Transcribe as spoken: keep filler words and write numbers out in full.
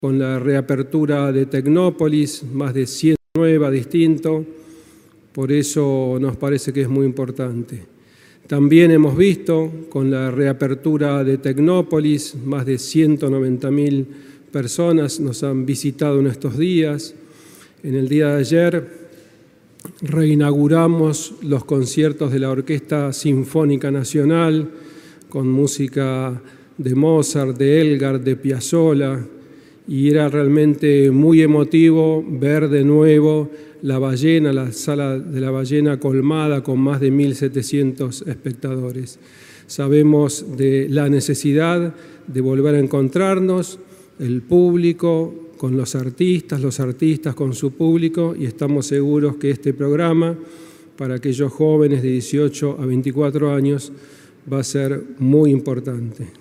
con la reapertura de Tecnópolis, más de cien nuevas distinto, por eso nos parece que es muy importante. También hemos visto con la reapertura de Tecnópolis, más de ciento noventa mil personas nos han visitado en estos días. En el día de ayer reinauguramos los conciertos de la Orquesta Sinfónica Nacional con música de Mozart, de Elgar, de Piazzolla, y era realmente muy emotivo ver de nuevo la Ballena, la sala de la Ballena colmada con más de mil setecientos espectadores. Sabemos de la necesidad de volver a encontrarnos, el público con los artistas, los artistas con su público, y estamos seguros que este programa para aquellos jóvenes de dieciocho a veinticuatro años va a ser muy importante.